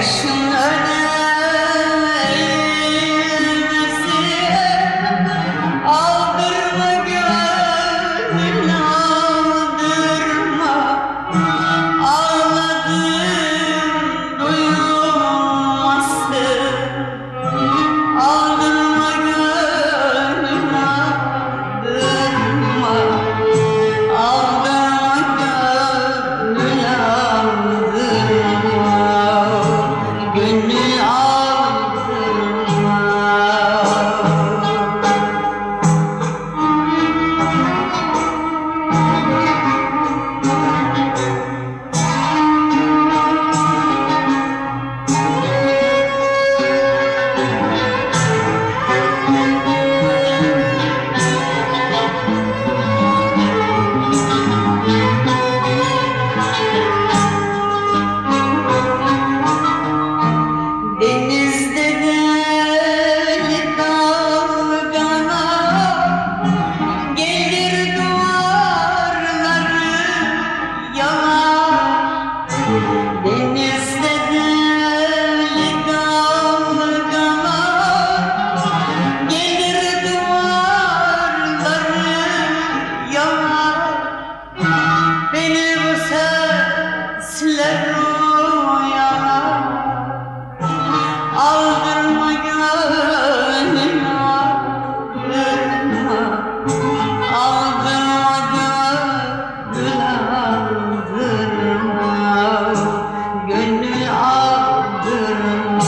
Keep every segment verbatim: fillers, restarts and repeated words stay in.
Başın öne eğilmesi, aldırma gönlün aldırma, ağladığın duyulmasın, aldırma gönlün aldırma, aldırma gönlün aldırma, gönlün aldırma. Denizde deli dalgana gelir duvarları yalar. Denizde deli dalgana gelir duvarları yalar. Beni bu sesler uyalar. Aldırma gönlün aldırma, aldırma gönlün aldırma, gönlün aldırma.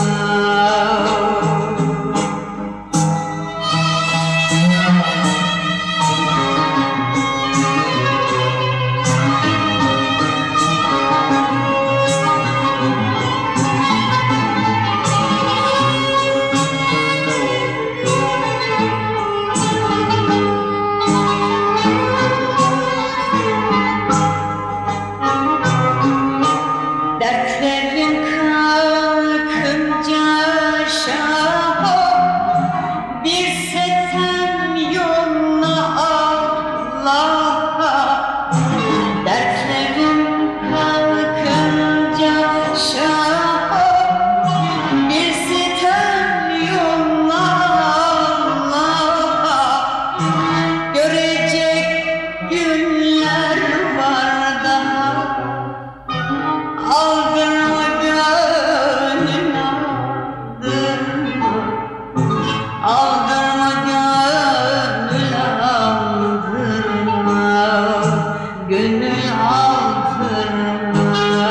Dertlerin kalkınca şaha, bir setem yolla Allah'a. Dertlerin kalkınca şaha, bir setem yolla Allah'a. Görecek günler var daha, aldırma gönlün aldırma, aldırma gönlün aldırma, gönlün aldırma.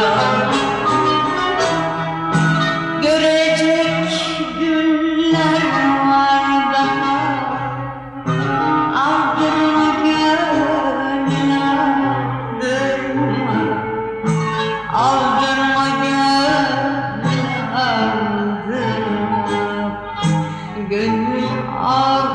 Görecek günler var daha, aldırma gönlün aldırma, aldırma gönlün aldırma, gönlün aldırma.